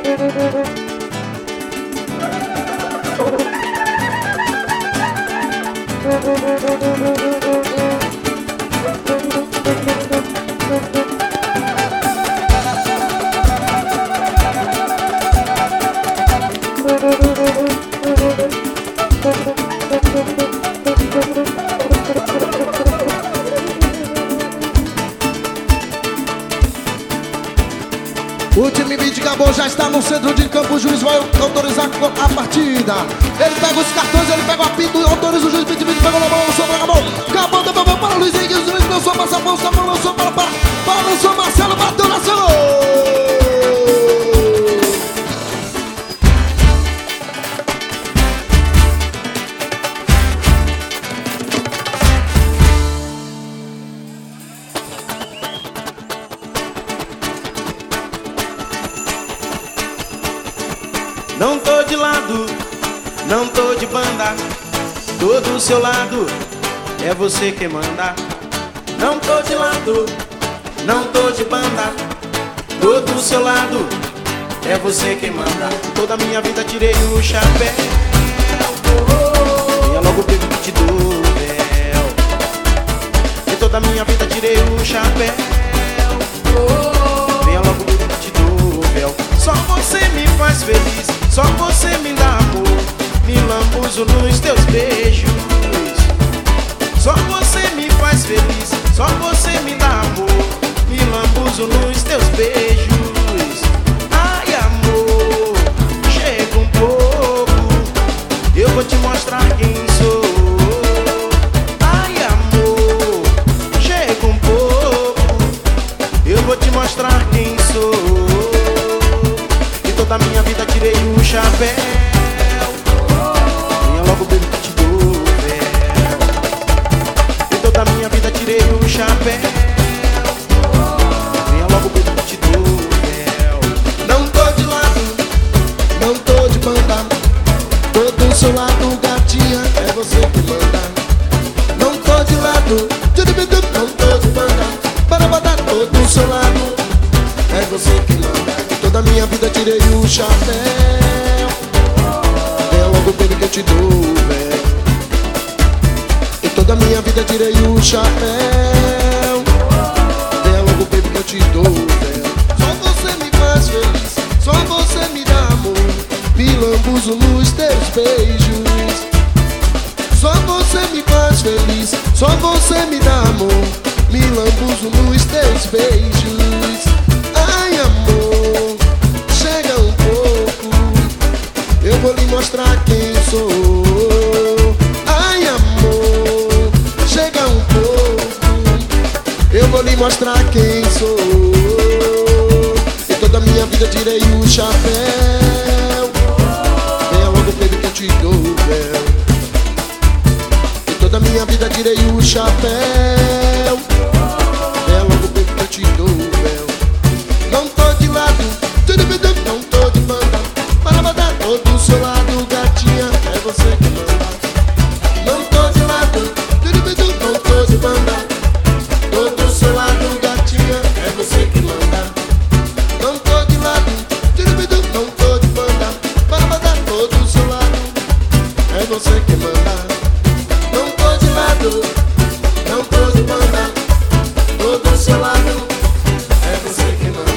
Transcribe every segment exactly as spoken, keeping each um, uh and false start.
O time beat acabou, já está no centro de campo. O juiz vai autorizar a partida. Ele pega os cartões, ele pega o apito e autoriza o juiz. Beat, beat, pegou na mão, lançou, acabou. Acabou, acabou, acabou para o Luiz Henrique. O juiz lançou, passa a mão, lançou, lançou, para, para, para, lançou, Marcelo, bateu, lançou. Não tô de lado, não tô de banda, tô do seu lado, é você que manda. Não tô de lado, não tô de banda, tô do seu lado, é você que manda. Toda minha vida tirei o chapéu, venha logo baby que te dou véu. E toda minha vida tirei o chapéu, venha logo baby que te dou véu. Só você me faz feliz, só você me dá amor, me lambuzo nos teus beijos. Só você me faz feliz, só você me dá amor, me lambuzo nos teus beijos. Ai amor, chega um pouco, eu vou te mostrar quem sou. Ai amor, chega um pouco, eu vou te mostrar quem sou. Toda minha vida tirei o chapéu, venha logo baby que te dou véu. E toda minha vida tirei o chapéu, venha logo baby que te dou véu. Não tô de lado, não tô de banda, tô do seu lado, gatinha, é você que manda. Não tô de lado, não tô de banda, para botar, tô do seu lado, é você que manda. Toda minha vida tirei o chapéu, venha logo baby que eu te dou véu. E toda minha vida tirei o chapéu, venha logo baby que eu te dou véu. Só você me faz feliz, só você me dá amor, me lambuzo nos teus beijos. Só você me faz feliz, só você me dá amor, me lambuzo nos teus beijos. Ai amor, chega um pouco, eu vou lhe mostrar quem sou. Ai amor, chega um pouco, eu vou lhe mostrar quem sou. E toda minha vida tirei o chapéu, venha logo baby que eu te dou véu. E toda minha vida tirei o chapéu, venha logo baby que eu te dou véu. Não tô de lado, não tô de banda, para botar, tô do seu lado, gatinha, é você que manda. Não tô de lado, não tô de banda, tô do seu lado, gatinha, é você que manda. Não tô de lado, não tô de banda, para botar, tô do seu lado, é você que manda. Não tô de lado, não tô de banda, tô do seu lado, é você que manda.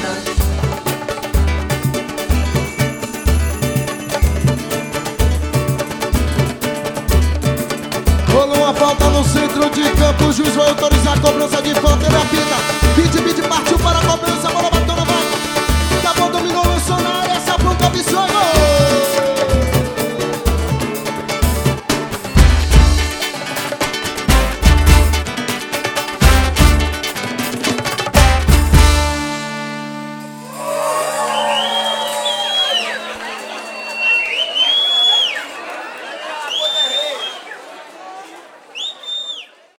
Rolou uma falta no centro de campo, o juiz vai autorizar a cobrança de falta, ele apita. Beat, beat, partiu para a cobrança, a bola bateu na bola. Acabou, dominou, lançou na área, essa bronca absurda.